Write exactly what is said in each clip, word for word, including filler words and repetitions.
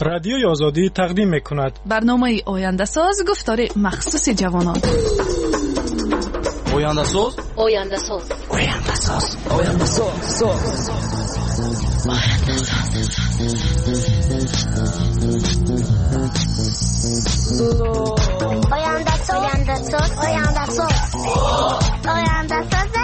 رادیوی آزادی تقدیم می‌کند برنامه آینده ساز گفتار مخصوص جوانان. آینده ساز آینده ساز آینده ساز آینده ساز آینده ساز آینده ساز آینده ساز آینده ساز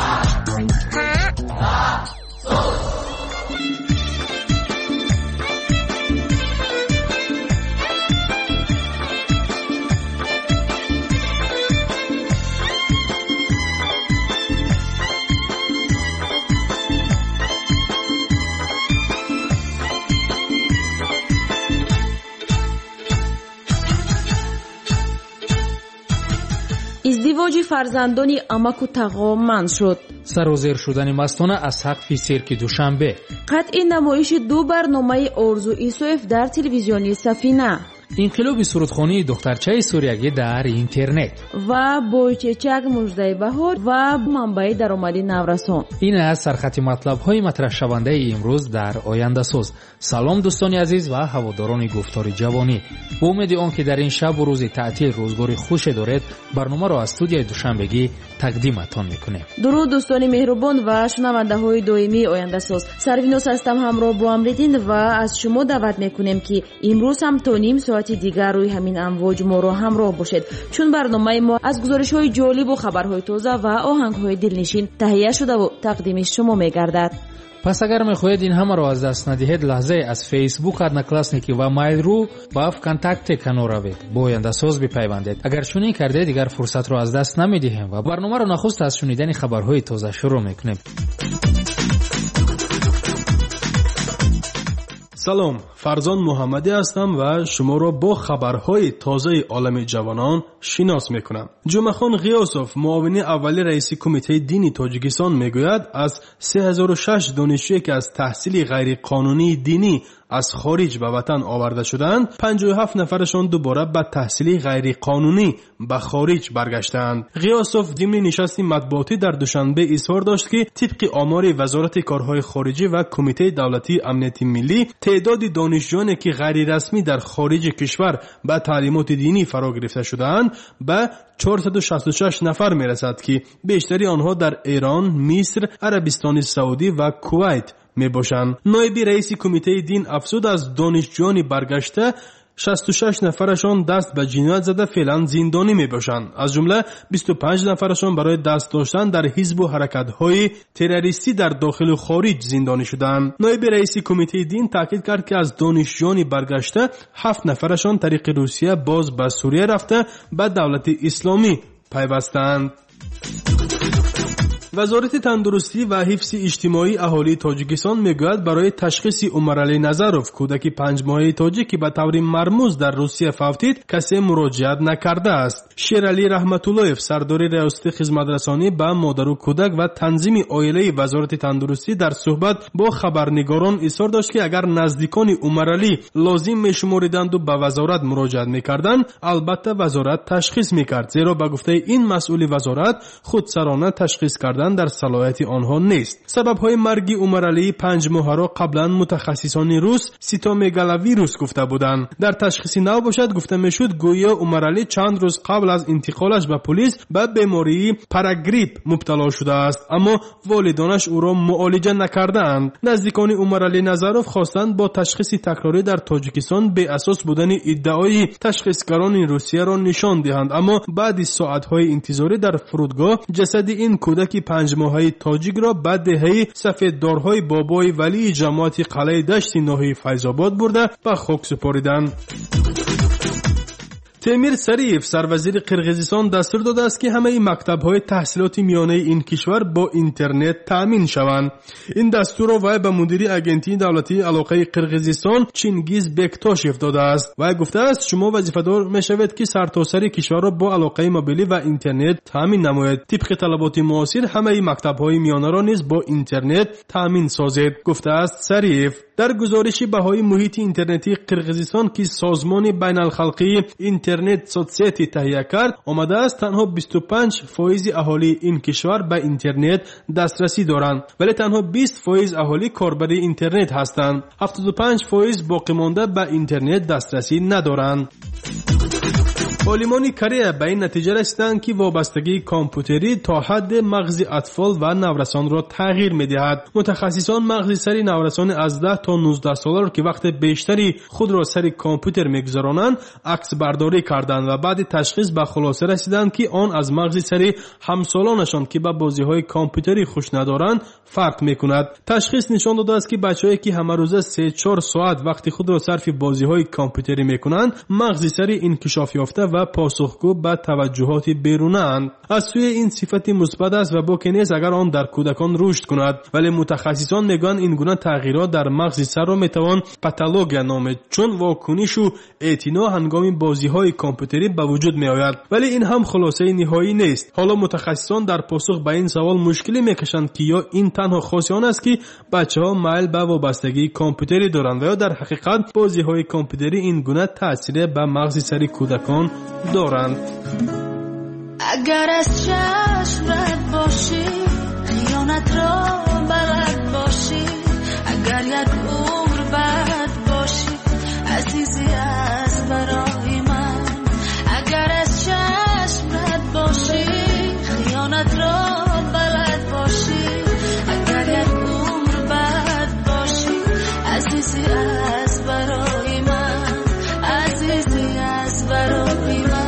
ازدواج فرزندانی امک و تقامن شد. سر و زیر شدن مستانه از سقف سیرک دوشنبه. قطع نمایش دو برنامه آرزو ایسوف در تلویزیونی سفینه. انقلاب سرودخوانی دخترچه سوریایی در اینترنت و بویچچک مژده بهار و منبع درآمد نورسان. این از سرخط مطلب‌های مطرح شونده امروز در آینده ساز. سلام دوستان عزیز و هواداران گفتار جوانی. با امید آنکه در این شب و روز تعطیل روزگاری خوش دارید، برنامه را از استودیوی دوشنبگی تقدیمتان میکنیم. درود دوستان مهربان و شنونده‌های دائمی آینده ساز. سروینوس هستم همراه با امریدین و از شما دعوت میکنیم که امروز هم تا نیم ساعت دیگر روی همین امواج ما را همراه باشید، چون برنامه ما از گزارش‌های جالب و خبرهای تازه و آهنگ‌های دلنشین تهیه شده و تقدیم شما می‌گردد. پس اگر می‌خواهید این همه را از دست ندهید، لحظه از فیسبوک ادناکلاسنیکی و مایل رو با کانتاکت کنار روید. با آینده ساز بپیوندید. اگر چنین کرده دیگر فرصت را از دست نمی‌دهیم و برنامه را نخست از شنیدن خبرهای تازه شروع می‌کنیم. سلام، فرزان محمدی هستم و شما را با خبرهای تازه عالم جوانان شناس میکنم. جمعخان غیاسوف، معاون اولی رئیس کمیته دینی تاجیکستان میگوید از سه هزار و شش دانشجویی که از تحصیل غیر قانونی دینی از خارج به وطن آورده شدند، پنجاه و هفت نفرشان دوباره به تحصیل غیر قانونی به خارج برگشتند. غیاسوف ضمن نشستی مطبوعاتی در دوشنبه اظهار داشت که طبق آمار وزارت کارهای خارجی و کمیته دولتی امنیت ملی، تعداد دانشجویانی که غیر رسمی در خارج کشور به تعلیمات دینی فرا گرفته شدند به چهارصد و شصت و شش نفر میرسد که بیشتری آنها در ایران، مصر، عربستان سعودی و کویت می باشند. نایب رئیس کمیته دین افزود از دانشجویان برگشته شصت و شش نفرشان دست به جنایت زده فعلا زندانی می باشند. از جمله بیست و پنج نفرشان برای دست داشتن در حزب و حرکت‌های تروریستی در داخل و خارج زندانی شدند. نایب رئیس کمیته دین تاکید کرد که از دانشجویان برگشته هفت نفرشان طریق روسیه باز به سوریه رفته به دولت اسلامی پیوستند. وزارت تندرستی و حفظ اجتماعی اهالی تاجیکستان میگوید برای تشخیص عمرعلی نظروف، کودک پنج ماهه تاجیک که به طور مرموز در روسیه فوتید، کسی مراجعت نکرده است. شیرعلی رحمت‌اللهیف، سردار ریاست خدمترسانی به مادر و کودک و تنظیم عائله وزارت تندرستی، در صحبت با خبرنگاران اظهار داشت که اگر نزدیکان عمرعلی لازم میشمردند و به وزارت مراجعت میکردند، البته وزارت تشخیص میکرد، زیرا به گفته این مسئول وزارت خودسرانه تشخیص کردن در صلاحیت آنها نیست. سبب‌های مرگ عمرعلی پنج ماهه را قبلا متخصصان روس سیتومگالویروس گفته بودند. در تشخیص نو باشد گفته میشد گویا عمرعلی چند روز قبل از انتقالش به پلیس به بیماری پاراگریپ مبتلا شده است، اما والدانش او را معالجه نکردند. نزدیکان عمرعلی نظروف خواستند با تشخیص تکراری در تاجیکستان به اساس بودن ادعای تشخیصگران روسیه را نشان دهند، اما بعد از ساعت‌های انتظاری در فرودگاه جسد این کودک پنج ماهه تاجیک را به دهه سفیددارهای بابای ولی جماعت قلعه دشت ناحیه فیض‌آباد برده به خاک سپاریدند. تیمیر سریف، سروزیر قرقیزستان، دستور داده است که همه مکتب‌های تحصیلات میانه این کشور با اینترنت تامین شوند. این دستور را وی به مدیر اگنتی دولتی علاقه قرقیزستان چینگیز بکتاشف داده است. وی گفته است شما وظیفه‌دار می‌شوید که سرتاسر کشور را با علاقه موبیلی و اینترنت تامین نمایید. طبق طلبات معاصر همه مکتب‌های میانه را نیز با اینترنت تامین سازید، گفته است سریف. در گزارش بهای محیط اینترنتی قرقیزستان که سازمان بین‌الخلقی اینترنت اینترنت سوسیتی تهیه کرد آمده است تنها بیست و پنج فایز اهالی این کشور به اینترنت دسترسی دارند، ولی تنها بیست فایز اهالی کاربری اینترنت هستند. هفتاد و پنج فایز باقی مانده به اینترنت دسترسی ندارند. عالمان کره به این نتیجه رسیدند که وابستگی کامپیوتری تا حد مغز اطفال و نورسان را تغییر می‌دهد. متخصصان مغز سر نورسان از ده تا نوزده ساله را که وقت بیشتری خود را سر کامپیوتر می‌گذرانند عکس برداری کردند و بعد تشخیص به خلاصه رسیدند که آن از مغز سر همسالانشان که به بازی‌های کامپیوتری خوش ندارند فرق می‌کند. تشخیص نشان داده است که بچه‌ای که همه روزه سه چهار ساعت وقتی خود را صرف بازی‌های کامپیوتری می‌کنند مغز سر انکشاف یافته و پاسخگو به توجهات بیرونه اند. از سوی این صفت مثبت است و باکی نیست اگر آن در کودکان رشد کند، ولی متخصصان میگویند این گونه تغییرات در مغز سر را میتوان پاتولوژی نامید، چون واکنش و اعتنا هنگام بازی‌های کامپیوتری به وجود میآید. ولی این هم خلاصه نهایی نیست. حالا متخصصان در پاسخ به این سوال مشکلی میکشند که یا این تنها خاصی آن است که بچه‌ها میل به وابستگی کامپیوتری دارند و یا در حقیقت بازی‌های کامپیوتری این گونه تاثیر به مغز سر کودکان دارند. اگر از چشم رد باشی خیانت را بلد باشی، اگر یک عمر بد باشی عزیزی از برای من. اگر از چشم رد باشی خیانت را بلد باشی، اگر یک عمر بد باشی عزیزی از برای من، عزیزی از برای من.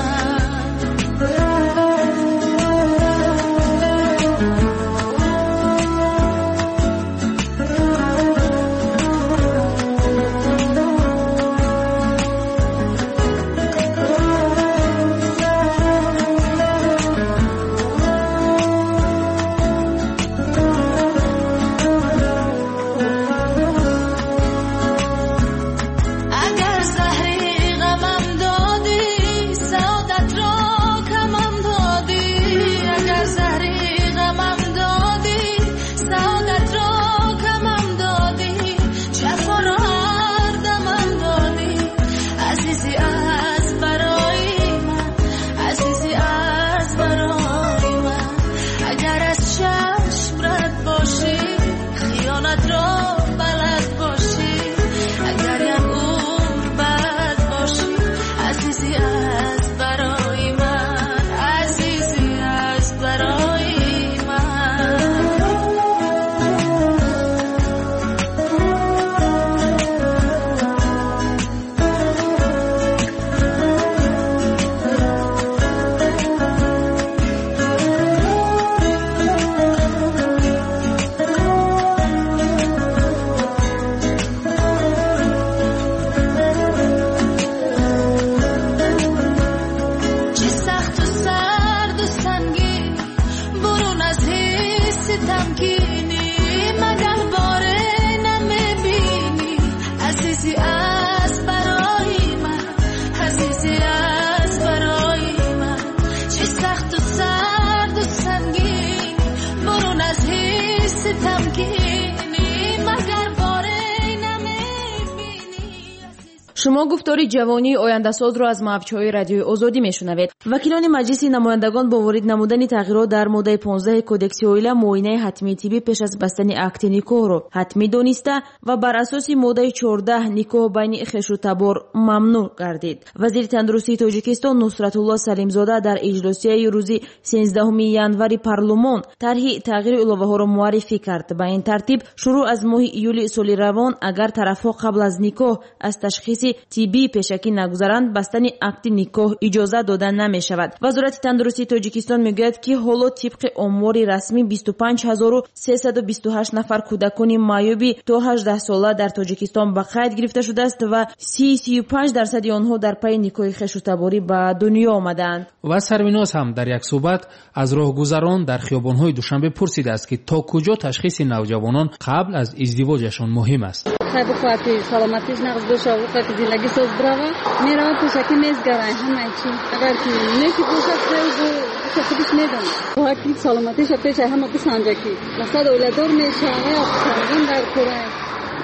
شما گفتاری جوانی آینده‌ساز را از موج‌های رادیوی آزادی میشنوید. وکیلان مجلس نمایندگان با وارد نمودن تغییرات در ماده پانزده کودکس اویل معاینه حتمی طبی پیش از بستن عقد نکاح را حتمی دانسته و بر اساس ماده چهارده نکاح بین خویش و تبار ممنوع گردید. وزیر تندرستی تاجیکستان نصرت الله سلیمزاده در اجلاسی روز سیزدهم ینوری پارلمان طرح تغییر الگوها را معرفی کرد. با این ترتیب شروع از ماه ایول سال روان اگر طرفها قبل از نکاح از تشخیص طبی پیشکی نگذارند بستن عقد نکاح اجازه داده نمی شود. وزارت تندرستی تاجیکستان میگوید که حالا طبق آمار رسمی بیست و پنج هزار و سیصد و بیست و هشت نفر کودکان معیوب تا هجده ساله در تاجیکستان به قید گرفته شده است و سی و پنج درصد آنها در پی نکاح خویش و تباری به دنیا آمدند. و سرمیناس هم در یک صحبت از راهگذران در خیابان‌های دوشنبه پرسیده است که تا کجا تشخیص نوجوانان قبل از ازدواجشان مهم است. خیلی خواهی سلامتیش نقض بشه و خواهی زندگی ساز برای میره پیشکی میزگرای همه چی اگر که نیکی بوشه خیلی بوشه خودش میدونه خواهی سلامتیش پیش همه بسنجه که مثلا اولادار میشه یا سرگین در کره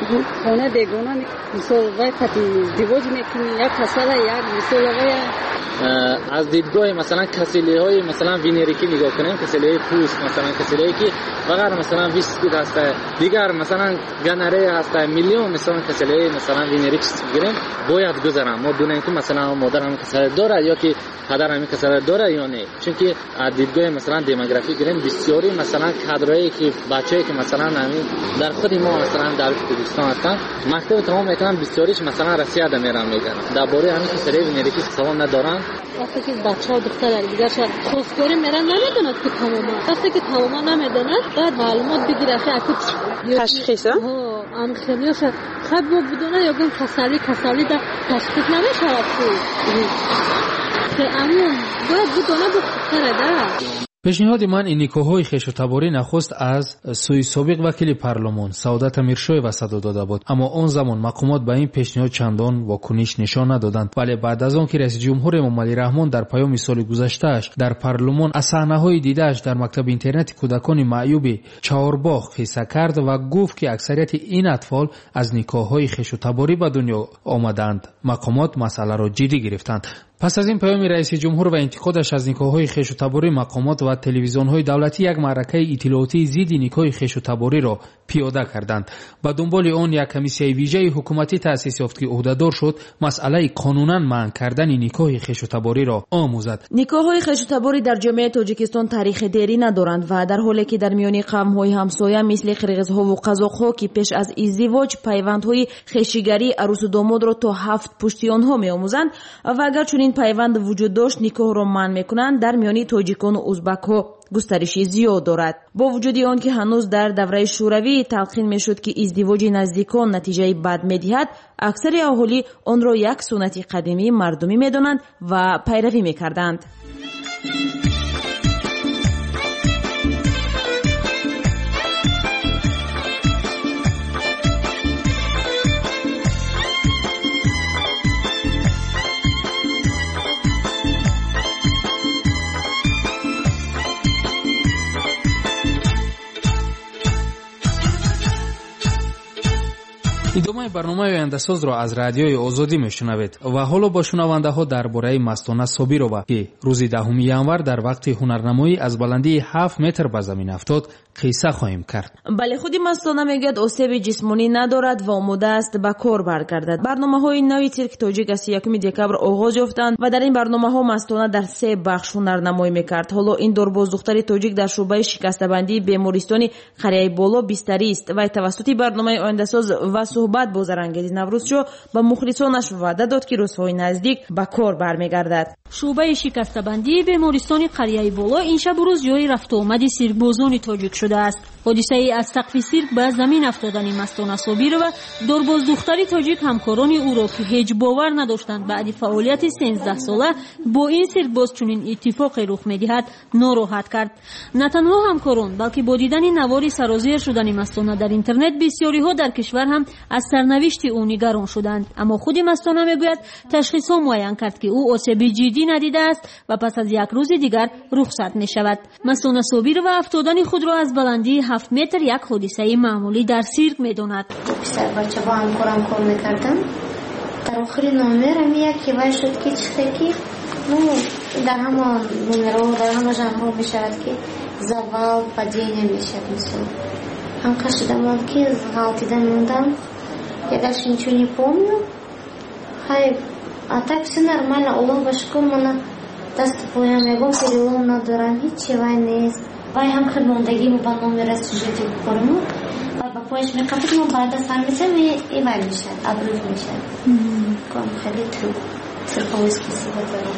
خانه دیگونه مثال وای خاطی ازدواج میکنی یا کساله یک مثال وای از دیدگاه مثلا کسیلی های مثلا وینریکی نگاه کنیم، کسیلی های پوست مثلا کسیلی های که فقط مثلا ویسکید هسته، دیگر مثلا گنره هسته، میلیون مثلا کسیلی های مثلا وینریک گیریم باید گذارم. ما دونیم که مثلا مادر هم کسیلی داره یا که پدر هم کسیلی داره یا نه، چون که از دیدگاه مثلا دموگرافی گیریم بسیاری مثلا کادرایی که بچه‌ای که مثلا همین در خود ما مثلا در کردستان هستن مکتب تمام میکنن بسیاریش مثلا روسیه ده میرن میگن درباره همین کسیلی وینریکی سوال ندارن. وقتی که بچه ها دختر دیگر خواستگاری میرن نمیدونند که تماما وقتی که تماما نمیدونند بعد معلومات بگیره که اکو تشخیص ها ام خیلیش خب بدونه یا گم کسالی کسالی در تشخیص نمیشود که امون باید بدونه بخوره ده. پیشنهاد من این نیکوهای خویش و تباری نخست از سوی سابق وکیل پارلمان سعادت امیرشاه صدا داده بود، اما آن زمان مقامات به این پیشنهاد چندان واکنش نشان ندادند. ولی بعد از آن که رئیس جمهور امام علی رحمان در پیام سال گذشته‌اش در پارلمان از صحنه‌های دیده‌اش در مکتب اینترنت کودکان معیوب چهارباغ قصه کرد و گفت که اکثریت این اطفال از نیکوهای خویش و تباری به دنیا آمدند، مقامات مسئله را جدی گرفتند. پس از این پیام رئیس جمهور و انتقادش از نیکوهای خویش و تباری، مقامات و تلویزیون‌های دولتی یک معرکه اطلاعاتی ضد نیکوهای خویش و تباری را پیاده کردند. به دنبال آن یک کمیسیون ویژه حکومتی تأسیس یافت که عهده‌دار شد مسئله قانونا منع کردن نیکوهای خویش و تباری را آموزد. نیکوهای خویش و تباری در جامعه تاجیکستان تاریخ دیری ندارند و در حالی که در میان قوم‌های همسایه مثل قرقیزها و قزاق‌ها که پیش از ازدواج پیوندهای خویشیگری عروس و داماد را تا هفت پشتی آنها می‌آموزند و اگر چنین پیوند وجود داشت نیکوه را منع می‌کنند، در میان تاجیکان و ازبک‌ها گسترشی زیاد دارد. با وجود آن که هنوز در دوره شوروی تلقین میشد که ازدواج نزدیکان نتیجه بد میدهد، اکثر اهالی آن را یک سنت قدیمی مردمی میدانند و پیروی میکردند. ادامه برنامه آینده‌ساز را از رادیوی آزادی میشنوید و حالا با شنونده ها درباره مستانه صابیرова که روز دهم ینور در وقت هنرنمایی از بلندی هفت متر به زمین افتاد قصه خواهیم کرد. بله، خودی مستانه میگوید آسیب جسمانی ندارد و آماده است به کار برگردد. برنامه‌های نوی تیرک تاجیک از یکم دکبر آغاز یافتند و در این برنامه‌ها مستانه در سه بخش هنرنمایی میکرد. حالا این دورباز دختر تاجیک در شعبه شکسته‌بندی بیمارستان قریه بالا بستری است و توسط برنامه آینده‌ساز و صحبت با زرنگیز نوروزشو به مخلصانش وعده داد که روزهای نزدیک به کار برمیگردد. شعبه شکسته‌بندی بیمارستان قریه بالا این شب و روز جای رفت و آمد سیرک‌بازان تاجیک شده است. حادثه ای از سقف سیرک به زمین افتادن مستانه صابیر و دورباز دختری تاجیک همکاران او را که هیچ باور نداشتند بعد فعالیت سیزده ساله با این سیرک‌باز چنین اتفاقی رخ می‌دهد ناراحت کرد. نه تنها همکاران بلکه با دیدن نوار سرازیر شدن مستانه در اینترنت بسیاری‌ها در کشور هم از سرنوشت او نگران شدند، اما خود مستانه میگوید تشخیص معین کرد که او آسیب جدی ندیده است و پس از یک روز دیگر رخصت می‌شود. مستانه صابیر و افتادن خود را از بلندی هفت متر یک حادثه معمولی در سیرک می‌داند. بیشتر بچه با همکارم کار می‌کردم. در آخر نمره می یکی وای شد که چیزی که نو در همان نمره در همان ژانر می‌شود که زوال падение می‌شود. مثلا هم شدم که غلطیدن موندم. Я дальше ничего не помню. Хай, а так все нормально. Аллах башком мана даст поям его перелом на дуран ничего не есть. Вай хам хидмондагӣ мо ба номери сюжети кормо. Вай ба пояш мекапит мо баъда сар мезем и вай мешад, абруз мешад. Ком хеле тру. Сирховский сибат дорам.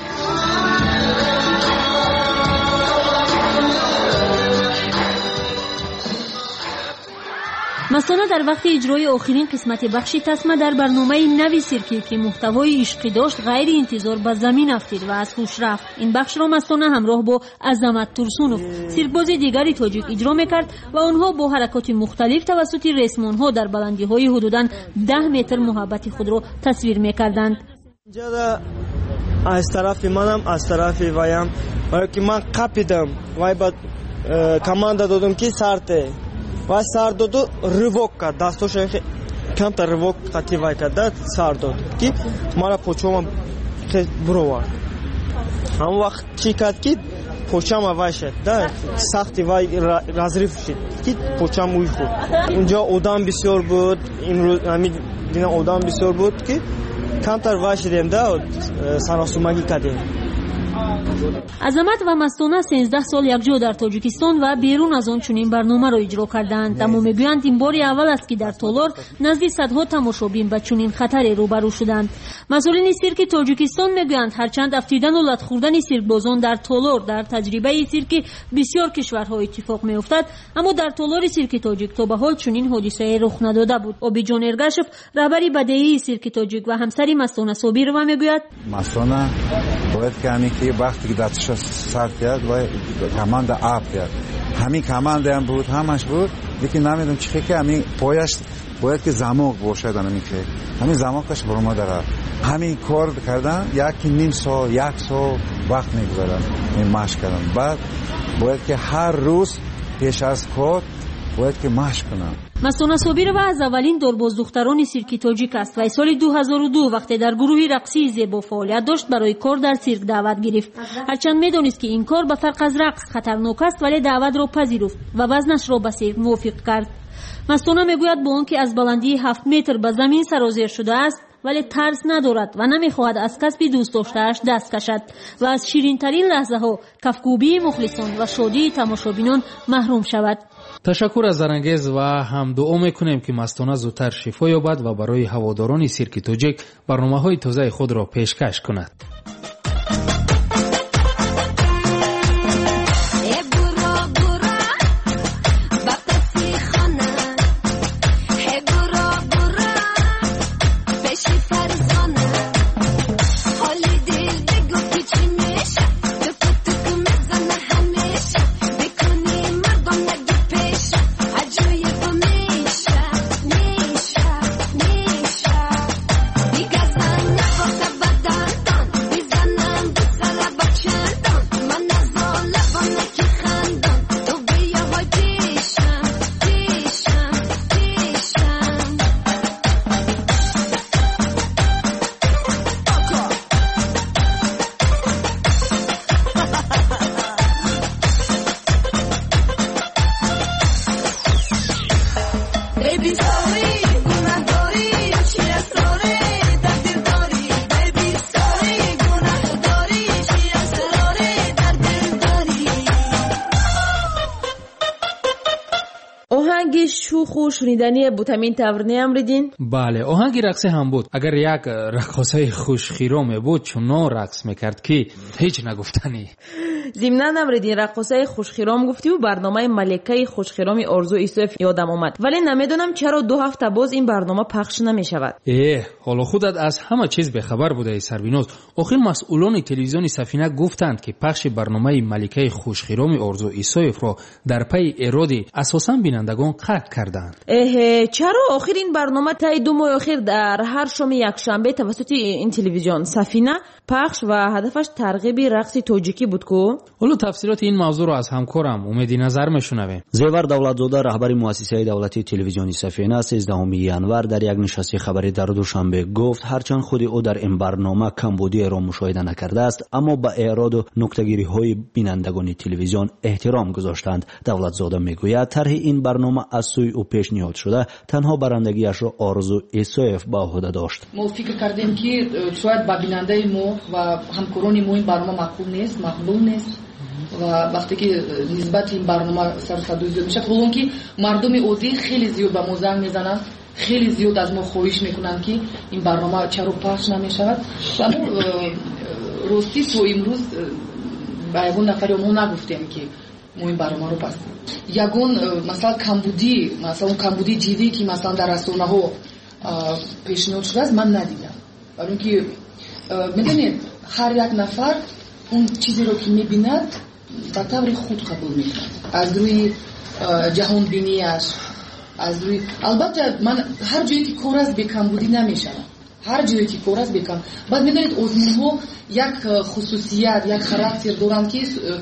مستانه در وقت اجرای آخرین قسمت بخش تسمه در برنامه نوی سیرکی که محتوای عشقی داشت غیر انتظار به زمین افتید و از هوش رفت. این بخش را مستانه همراه با عظمت ترسونوف سیرک‌باز دیگری تاجیک اجرا میکرد و آنها با حرکات مختلف توسط ریسمان‌ها در بلندی‌های حدوداً ده متر محبت خود را تصویر میکردند. اینجا از طرف منم از طرف وایم و که من قپیدم و بعد کامند دادم که سرته ва сар доду рывок кард, дастошо камтар рывок қати вай карда сар дод ки мара почома буровард. ҳамон вақт чӣ кард ки почама вай шад, да сахти вай разриф шид ки почам уй худ. Унҷо одам бисёр буд, имрӯз ҳамин дина одам бисёр буд ки камтар вай шидем, да саросумагӣ кардем. азамат ва мастона сенздаҳ сол якҷо дар тоҷикистон ва берун аз он чунин барномаро иҷро карданд. аммо мегӯянд ин бори аввал аст ки дар Толор назди садҳо тамошобин ба чунин хатаре рӯбарӯ шуданд. масъулини сирки тоҷикистон мегӯянд ҳарчанд афтидану латхӯрдани сиркбозон дар Толор дар таҷрибаи сирки бисёр кишварҳо иттифоқ меёфтад, аммо дар Толори сирки тоҷик то ба ҳол чунин ҳодисае рух надода буд. Обиҷон Эргашев, раҳбари бадеии сирки тоҷик ва ҳамсари Мастона Собирова мегӯяд: Мастона бояд ки ҳамин ки вақте ки дасташо сар кард ва команда аб кард, ҳамин команда ҳам буд, ҳамаш буд, лекин намедонам чӣ ки ҳамин пояш бояд ки замоқ бошад. ҳамин ки ҳамин замоқаш баромадарафт, ҳамин кор кардан яки ним сол як сол вақт мегузарад ин машқ кардан. баъд бояд ки ҳар рӯз пеш аз кор бояд ки машқ кунам. Мастона Собирова аз аввалин дорбоздухтарони сирки тоҷик аст. вай соли ду ҳазору ду вақте дар гурӯҳи рақсии зебо фаъолият дошт, барои кор дар сирк даъват гирифт. ҳарчанд медонист ки ин кор ба фарқ аз рақс хатарнок аст, вале даъватро пазируфт ва вазнашро ба сирк мувофиқ кард. Мастона мегӯяд бо он ки аз баландии ҳафт метр ба замин сарозер шудааст, вале тарс надорад ва намехоҳад аз касби дӯстдоштааш даст кашад ва аз ширинтарин лаҳзаҳо, кафкӯбии мухлисон ва шодии тамошобинон маҳрум шавад. ташаккур аз зарангез ва ҳам дуо мекунем ки Мастона зудтар шифо ёбад ва барои ҳаводорони сирки тоҷик барномаҳои тозаи худро пешкаш кунад. оҳанги шуху шунидани буд ҳамин тавр неамридин? бале, оҳанги рақсе ҳам буд. агар як рақосаи хушхиро мебуд, чунон рақс мекард ки ҳеҷ нагуфтанӣ. зимнан амридин рақосаи хушхиром гуфтиву барномаи маликаи хушхироми Орзу Исоев ёдам омад, вале намедонам чаро ду ҳафта боз ин барнома пахш намешавад. э ҳоло худат аз ҳама чиз бехабар будаи Сарвиноз. охир масъулони телевизиони Сафина гуфтанд ки пахши барномаи маликаи хушхироми Орзу Исоевро дар пайи эроди асосан бинандагон қатъ карданд. эҳе, чаро охир ин барнома таи ду моҳи охир дар ҳар шоми якшанбе тавассути ин телевизион Сафина пахш ва ҳадафаш тарғиби рақси тоҷикӣ буд ку? ҳоло тафсилоти ин мавзӯъро аз ҳамкорам Умеди Назар мешунавем. зевар давлатзода раҳбари муассисаи давлатии телевизиони Сафина сездаҳуми январ дар як нишасти хабарӣ дар душанбе гуфт ҳарчанд худи ӯ дар ин барнома камбудиеро мушоҳида накардааст, аммо ба эроду нуктагириҳои бинандагони телевизион эҳтиром гузоштанд. давлатзода мегӯяд тарҳи ин барнома аз сӯи ӯ пешниҳод шуда танҳо барандагиашро Орзу Исоев ба оҳуда дошт. мо фикр кардем ки шояд ба бинандаи мо ва ҳамкорони мо ин барнома маъқул нест, мақбул нест ва вақте ки нисбати ин барнома сарсадои зиёд мешавад, ҳолон ки мардуми оддӣ хеле зиёд ба мо занг мезананд, хеле зиёд аз мо хоҳиш мекунанд ки ин барнома чаро пахш намешавад. ва мо ростӣ то имрӯз ба ягон нафари мо нагуфтем ки мо ин барномаро бастем. ягон масалан камбудӣ масалан камбудии ҷиддӣ ки масалан дар расонаҳо пешниҳод шудааст ман надидам. барои ин ки медонед ҳар як нафар он чизеро ки мебинад ба таври худ қабул мекунад, аз рӯи ҷаҳонбиниаш, аз рӯи албатта ман ҳар ҷое ки кор аст бекамбудӣ намешавам, ҳар ҷое ки кор аст бекам. баъд медонед озмунҳо як хусусият, як характер доранд ки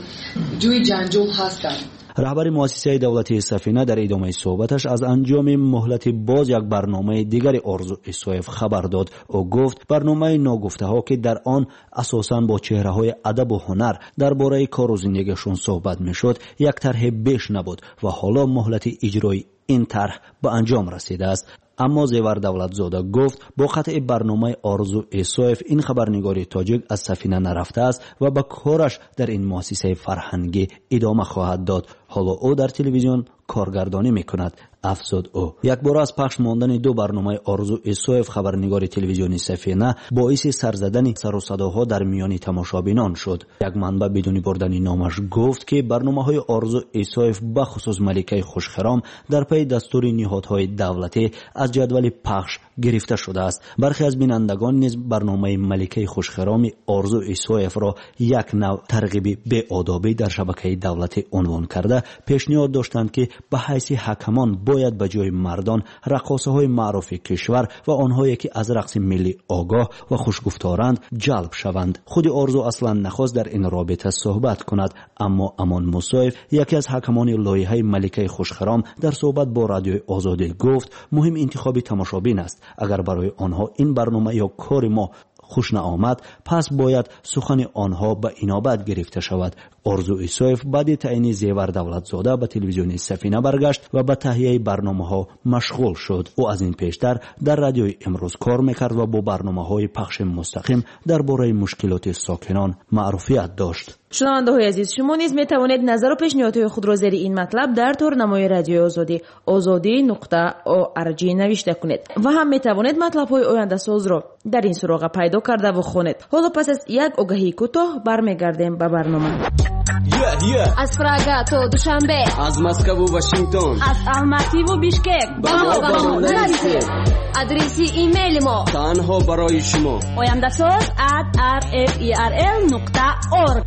ҷои ҷанҷол ҳастанд. раҳбари муассисаи давлатии Сафина дар идомаи суҳбаташ аз анҷоми муҳлати боз як барномаи дигари Орзу Исоев хабар дод. ӯ гуфт барномаи ногуфтаҳо ки дар он асосан бо чеҳраҳои адабу ҳунар дар бораи кору зиндагиашон суҳбат мешуд як тарҳи беш набуд ва ҳоло муҳлати иҷрои ин тарҳ ба анҷом расидааст. аммо Зевар Давлатзода гуфт бо қатъи барномаи Орзу Исоев ин хабарнигори тоҷик аз Сафина нарафтааст ва ба кораш дар ин муассисаи фарҳангӣ идома хоҳад дод. ҳоло ӯ дар телевизион коргардонӣ мекунад, афзуд ӯ. Якбора аз пахш мондани ду барномаи Орзу Исоев хабарнигори телевизиони Сафина боиси сарзадани сару садоҳо дар миёни тамошобинон шуд. Як манбаъ бидуни бурдани номаш гуфт ки барномаҳои Орзу Исоев бахусус Маликаи Хушхиром дар пайи дастури ниҳодҳои давлатӣ аз ҷадвали пахш гирифта шудааст. бархе аз бинандагон низ барномаи Маликаи Хушхироми Орзу Исоевро як нав тарғиби беодобӣ дар шабакаи давлатӣ унвон карда пешниҳод доштанд ки ба ҳайси ҳакамон бояд ба ҷои мардон раққосаҳои маъруфи кишвар ва онҳое ки аз рақси миллӣ огоҳ ва хушгуфторанд ҷалб шаванд. худи Орзу аслан нахост дар ин робита суҳбат кунад, аммо Амон Мусоев, яке аз ҳакамони лоиҳаи Маликаи Хушхиром, дар суҳбат бо радиои Озодӣ гуфт муҳим интихоби тамошобин аст. агар барои онҳо ин барнома ё кори мо хуш наомад, пас бояд сухани онҳо ба инобат гирифта шавад. Орзу Исоев баъди таъини Зевар Давлатзода ба телевизиони Сафина баргашт ва ба таҳияи барномаҳо машғул шуд. ӯ аз ин пештар дар радиои Имрӯз кор мекард ва бо барномаҳои пахши мустақим дар бораи мушкилоти сокинон маъруфият дошт. шунавандаҳои азиз, шумо низ метавонед назару пешниҳодҳои худро зери ин матлаб дар торнамои радиои Озодӣ озодӣ нуқта орг навишта кунед ва ҳам метавонед матлабҳои ояндасозро дар ин суроға пайдо карда ва хонед. ҳоло пас аз як огаҳии кӯтоҳ бармегардем ба барнома. Yeah, yeah. Аз Прага то Душанбе, аз Москву Вашингтон, аз Алмативу Бишкек ба мо ба мо нарисед. адреси имейли мо танҳо барои шумо ояндасоз at r f e r l нуқта org.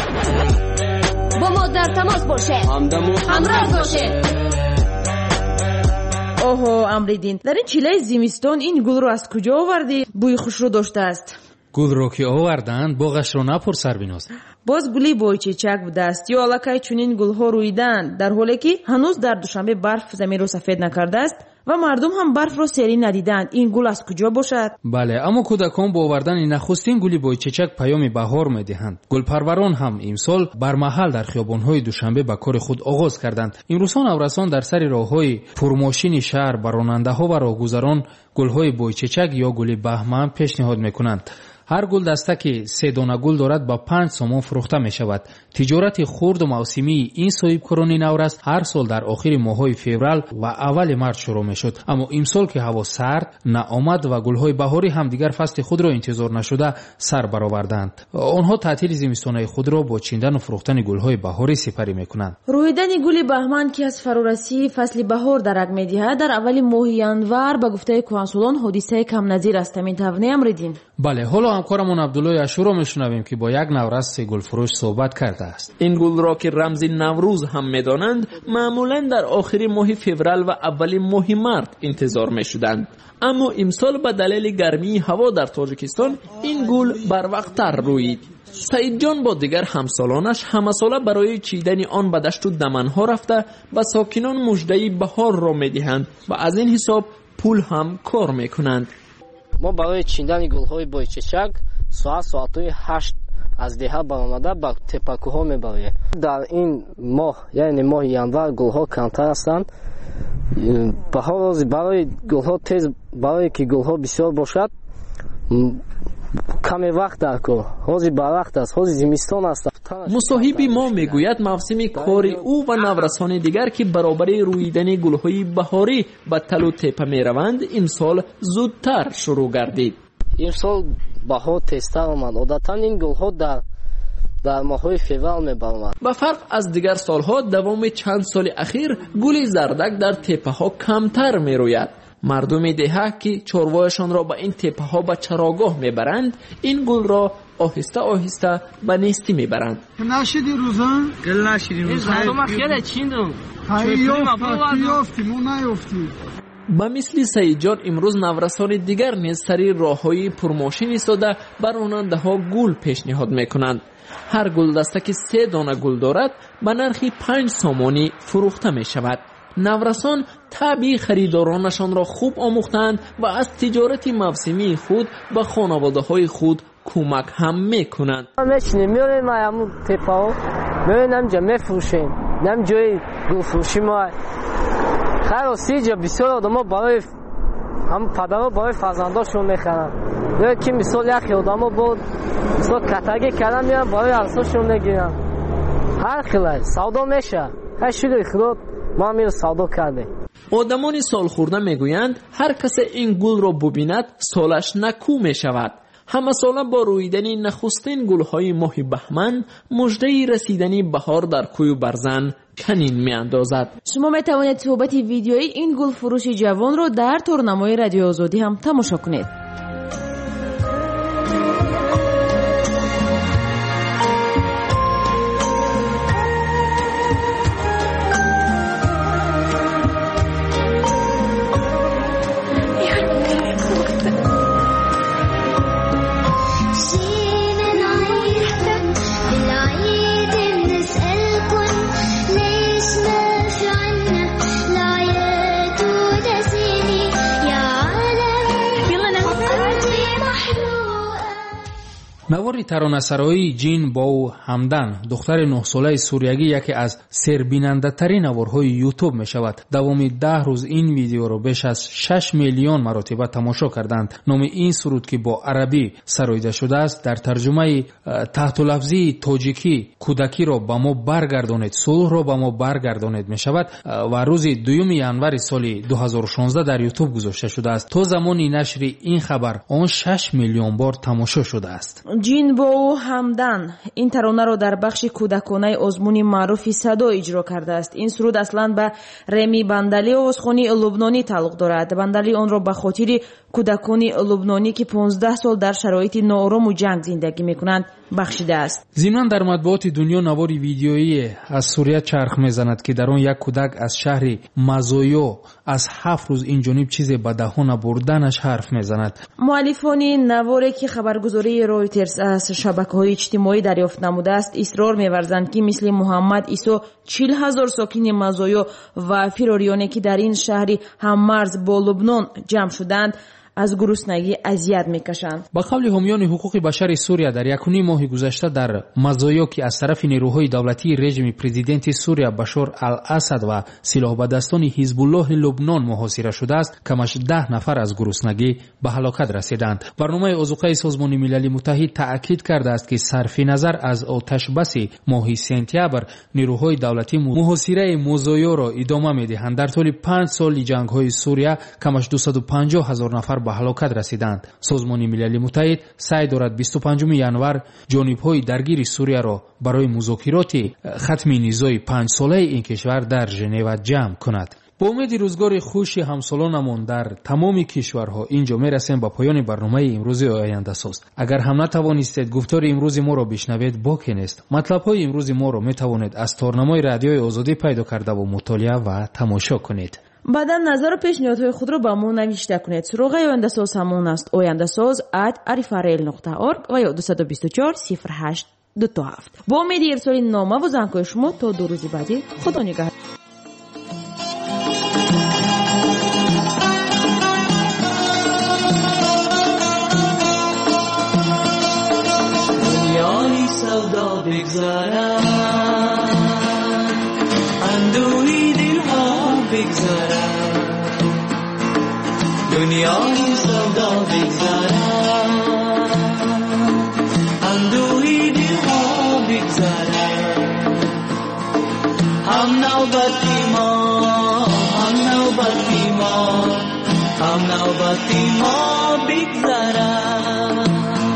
бо мо дар тамос бошед, ҳамдамо ҳамроҳ бошед. оҳо Амридин, дар ин чилаи зимистон ин гулро аз куҷо овардӣ? бӯи хушрӯ доштааст. гулро ки оварданд боғашро напурс Сарвиноз. боз гули бойчечак будааст ё аллакай чунин гулҳо рӯиданд, дар ҳоле ки ҳанӯз дар Душанбе барф заминро сафед накардааст ва мардум ҳам барфро серӣ надиданд. ин гул аз куҷо бошад? бале, аммо кӯдакон бо овардани нахустин гули бойчечак паёми баҳор медиҳанд. гулпарварон ҳам имсол бармаҳал дар хиёбонҳои Душанбе ба кори худ оғоз карданд. имрӯзҳо наврасон дар сари роҳҳои пурмошини шаҳр ба ронандаҳо ва роҳгузарон гулҳои бойчечак ё гули баҳман пешниҳод мекунанд. ҳар гул даста ки се дона гул дорад ба панҷ сомон фурӯхта мешавад. тиҷорати хурду мавсимии ин соҳибкорони наврас ҳар сол дар охири моҳҳои феврал ва аввали март шурӯъ мешуд. аммо имсол ки ҳаво сард наомад ва гулҳои баҳорӣ ҳам дигар фасли худро интизор нашуда сар бароварданд. онҳо таътили зимистонаи худро бо чиндану фурӯхтани гулҳои баҳорӣ сипарӣ мекунанд. рӯидани гули баҳман ки аз фарорасии фасли баҳор дарак медиҳад дар аввали моҳи январ ба гуфтаи кӯҳансолон ҳодисаи камназир аст. амин Амридин. бале, ҳоло ҳамкорамон Абдуллои Ашуро мешунавем ки бо як навраси гулфурӯш суҳбат кардааст. ин гулро ки рамзи Наврӯз ҳам медонанд, маъмулан дар охири моҳи феврал ва аввали моҳи март интизор мешуданд. аммо имсол ба далели гармии ҳаво дар Тоҷикистон ин гул барвақттар рӯид. Саидҷон бо дигар ҳамсолонаш ҳамасола барои чидани он ба дашту даманҳо рафта ба сокинон муждаи баҳорро медиҳанд ва аз ин ҳисоб пул ҳам кор мекунанд. мо барои чиндани гулҳои бойчечак соат соатҳои ҳашт аз деҳа баромада ба тепакӯҳо мебароем. дар ин моҳ, яъне моҳи январ, гулҳо камтар ҳастанд. барои гулҳо тез, барое ки гулҳо бисёр бошад, каме вақт дар кор. ҳозир барвақт аст, ҳозир зимистон аст. мусоҳиби мо мегӯяд мавсими кори ӯ ва наврасони дигар ки баробари рӯидани гулҳои баҳорӣ ба талу тепа мераванд, имсол зудтар шурӯъ гардид. имсол баҳор тезтар омад. одатан ин гулҳо дар дар моҳҳои феврал мебаромад. ба фарқ аз дигар солҳо, давоми чанд соли ахир гули зардак дар тепаҳо камтар мерӯяд. мардуми деҳа ки чорвояшонро ба ин тепаҳо ба чарогоҳ мебаранд, ин гулро оҳиста оҳиста ба нестӣ мебаранд. нашиди рӯзан нашиди рӯзан ҳай ёфта, ки ёфтим, мо наёфтим. با مثل سعید جان امروز نورسان دیگر نیز سری راههای پرماشین ایستاده بر راننده ها گل پیشنهاد میکنند. هر گل دسته که سه دانه گل دارد به نرخ پنج سامانی فروخته می شود. نورسان طبیعی خریدارانشان را خوب آموختند و از تجارت موسمی خود به خانواده های خود کمک هم میکنند. میشینیم میاریم همون تپا و میبینم جا میفروشیم، نم جای گل فروشی ما خلاصی جا بسیار آدم ها برای هم پدر ها برای فرزنداشون میخرن. دیگه که مثال یکی آدم ها بود مثال کتگی کردن میرن برای عرصاشون میگیرن. هر خیلی سودا میشه. هر شده خود ما میره سودا کرده. آدمان سال خورده میگویند هر کس این گل را ببیند سالش نکو میشود. همه ساله با رویدن نخستین گلهای ماه بهمن مژده رسیدنی بهار در کوی و برزن کنین می اندازد. شما می توانید صحبت ویدیویی این گل فروش جوان رو در تورنمای رادیو آزادی هم تماشا کنید. نوار ترانه‌سرایی جین باو همدان دختر نه ساله سوریگی یکی از سربیننده ترین نوارهای یوتیوب می شود. دوام ده روز این ویدیو را بیش از شش میلیون مرتبه تماشا کردند. نام این سرود که با عربی سراییده شده است در ترجمه تحت لفظی تاجیکی کودکی را به ما برگردانید، صلح را به ما برگردانید می شود و روز دوم ژانویه سال دو هزار و شانزده در یوتیوب گذاشته شده است. تا زمانی نشر این خبر آن شش میلیون بار تماشا شده است. جین باو همدان این ترانه را در بخش کودکانه آزمون معروف صدا اجرا کرده است. این سرود اصلا به رمی بندلی آوازخوانی لبنانی تعلق دارد. بندلی آن را به خاطر کودکان لبنانی که پانزده سال در شرایط ناآرام و جنگ زندگی میکنند بخشیده است. ضمناً در مطبوعات دنیا نواری ویدیویی از سوریه چرخ میزند که در آن یک کودک از شهر مزایو از هفت روز این جانب چیز به دهان بردنش حرف میزند. مؤلفان نواری که خبرگزاری رویترز از شبکه‌های اجتماعی دریافت نموده است اصرار می‌ورزند که مثل محمد عیسی چهل هزار ساکن مزایو و فراریانی که در این شهر هممرز با لبنان جمع شدند از گرسنگی اذیت میکشند. با قول حامیان حقوق بشر سوریه در یکونیم ماه گذشته در مزایا که از طرف نیروهای دولتی رژیم پرزیدنت سوریه بشار الاسد و سلاح به دستان حزب الله لبنان محاصره شده است، کمش ده نفر از گرسنگی به هلاکت رسیدند. برنامه آذوقه سازمان ملل متحد تاکید کرده است که صرف نظر از آتش بس ماه سپتامبر نیروهای دولتی محاصره مزایا را ادامه میدهند. در طول پنج سال جنگ‌های سوریه کمش دویست و پنجاه هزار نفر به هلاکت رسیدند. سازمان ملل متحد سعی دارد بیست و پنجم ژانویه جانب‌های درگیر سوریه را برای مذاکرات ختم نزاع پنج ساله این کشور در ژنو جمع کند. با امید روزگار خوش همسالانمان در تمام کشورها اینجا میرسیم به پایان برنامه امروز آینده ساز. اگر هم نتوانستید گفتار امروز ما را بشنوید باکی نیست. مطلب های امروز ما را میتوانید از تارنمای رادیوی آزادی پیدا کرده و مطالعه و تماشا کنید. بعدا نظر و پیشنهادهای خود را به ما نوشته کنید. سراغ آینده ساز همون است آینده ساز ات arifarel نقطه org و یا دو دو چهار صفر هشت دو هفت. با امید ارسال نامه و زنگ‌های شما تا دو روز بعدی. خدا نگهدار. دنیای سودا بگذارم اندوهی دلها بگذارم دنیای سودا بگذارم اندوهی دلها بگذارم هم نوبتی ما هم نوبتی ما هم نوبتی ما بگذارم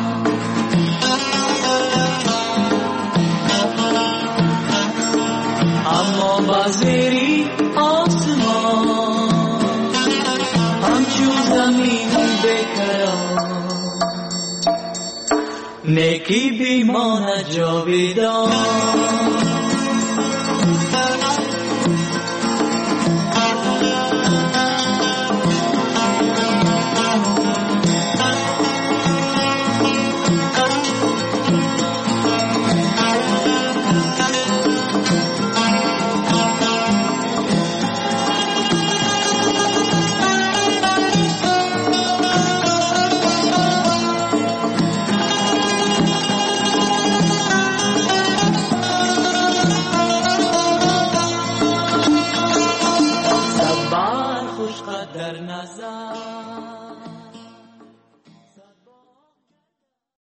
اما بازری آسمان همچون زمین بکران نیکی بیماند جاویدان